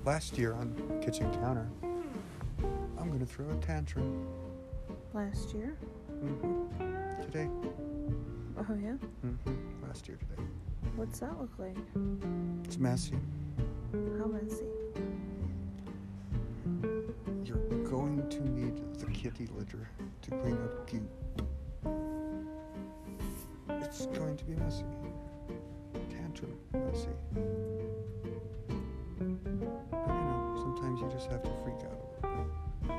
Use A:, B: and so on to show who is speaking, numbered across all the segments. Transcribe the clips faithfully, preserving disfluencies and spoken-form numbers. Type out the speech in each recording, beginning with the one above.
A: last year on Kitchen Counter, I'm gonna throw a tantrum.
B: Last year?
A: Mm-hmm. Today.
B: Oh, yeah?
A: Mm-hmm. Last year today.
B: What's that look like?
A: It's messy.
B: How messy?
A: You're going to need the kitty litter to clean up goop. It's going to be messy. Tantrum messy. But you know, sometimes you just have to freak out a little bit.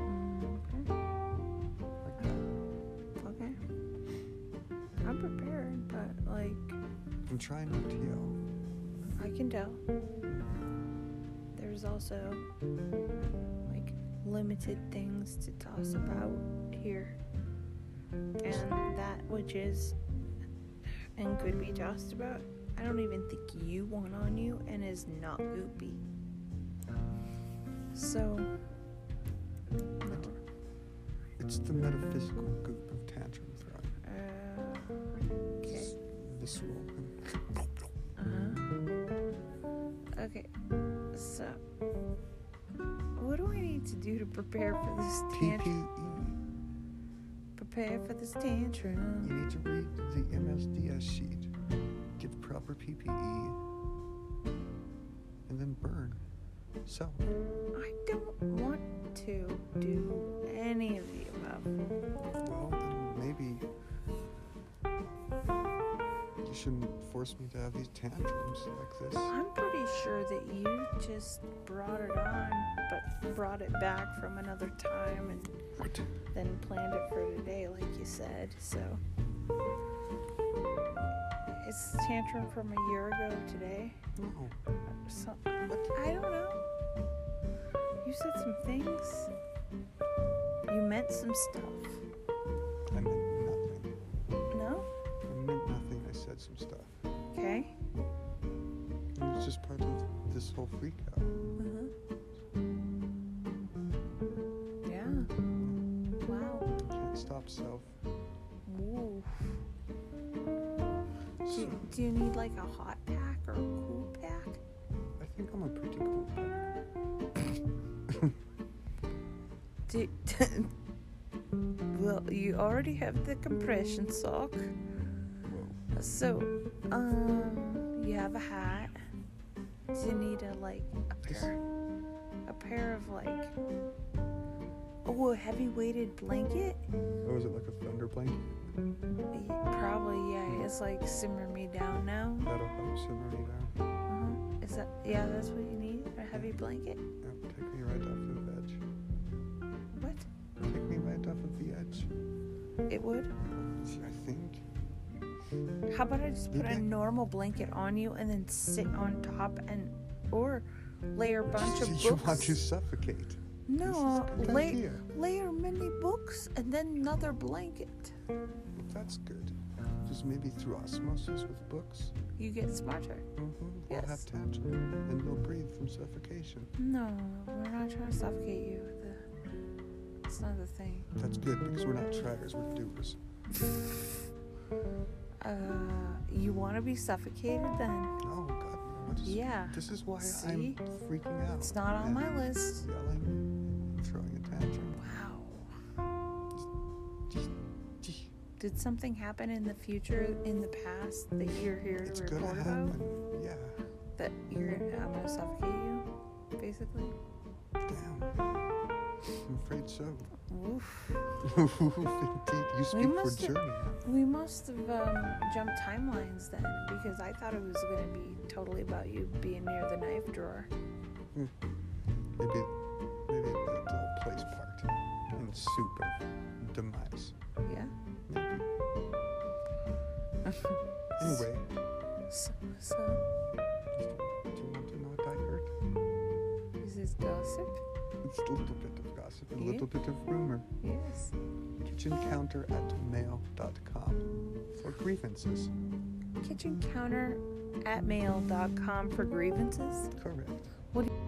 B: Mm,
A: Like that.
B: okay. Okay. I'm prepared, but, like...
A: I'm trying not to yell.
B: I can tell. There's also, like, limited things to toss about here. And that which is and could be tossed about, I don't even think you want on you and is not goopy. So, no.
A: It's the metaphysical goop of tantrum throwing.
B: Uh, okay.
A: It's visceral.
B: Uh-huh. Okay. So, what do I need to do to prepare for this
A: P P E.
B: tantrum? Prepare for this tantrum.
A: You need to read the M S D S sheet, get proper P P E, and then burn. So,
B: I don't want to do any of the above.
A: well, then maybe you shouldn't force me to have these tantrums like this.
B: I'm pretty sure that you just brought it on, but brought it back from another time and
A: What?
B: then planned it for today, like you said. So, it's the tantrum from a year ago today.
A: No.
B: So, I don't know. You said some things. You meant some stuff.
A: I meant nothing.
B: No?
A: I meant nothing. I said some stuff.
B: Okay.
A: It was just part of this whole freak out.
B: Uh-huh. Yeah. Wow.
A: Can't stop self.
B: Ooh. Do
A: So,
B: you, do you need like a hot pack or a cool pack?
A: I think I'm a pretty cool guy.
B: Do, well, you already have the compression sock.
A: Whoa.
B: So, um, you have a hat. Do you need a like a pair, a pair of like, oh, a heavy weighted blanket?
A: Oh, is it like a thunder blanket?
B: Probably, yeah. It's like simmer me down now.
A: That'll help simmer me down.
B: Uh-huh. Is that, yeah, that's what you need? A heavy blanket?
A: Yeah, take me right off the edge.
B: What?
A: Take me right off of the edge.
B: It would?
A: I think.
B: How about I just put a
A: Maybe I-
B: normal blanket on you and then sit on top and, or layer a bunch of books?
A: You want to suffocate.
B: No,
A: This is a good
B: lay,
A: idea.
B: layer many books and then another blanket.
A: That's good. Just maybe through osmosis with books.
B: You get smarter.
A: Mm-hmm.
B: Yes.
A: I'll have tantrum, and you'll breathe from suffocation.
B: No, we're not trying to suffocate you. The, it's not the thing.
A: That's good because we're not tryers, we're doers.
B: Uh, you want to be suffocated then?
A: Oh God, no! What is,
B: Yeah.
A: This is why
B: See?
A: I'm freaking out.
B: It's not on
A: and
B: my list.
A: Yelling and throwing a tantrum.
B: Wow. Did something happen in the future, in the past, that you're here
A: It's
B: to
A: gonna
B: report
A: happen.
B: about?
A: Yeah.
B: That you're I'm gonna suffocate you, basically?
A: Damn. I'm afraid so.
B: Oof.
A: Indeed, you speak for
B: must have-
A: Journey.
B: We must have um, jumped timelines then, because I thought it was gonna be totally about you being near the knife drawer.
A: Maybe, maybe the little place part in soup of demise.
B: Yeah?
A: Maybe. Anyway,
B: So, so
A: do you want to know what I heard?
B: is this gossip?
A: It's a little bit of gossip, a
B: Yeah.
A: little bit of rumor.
B: Yes.
A: kitchen counter at mail dot com for grievances.
B: Kitchen counter at mail dot com for grievances?
A: Correct.
B: What do you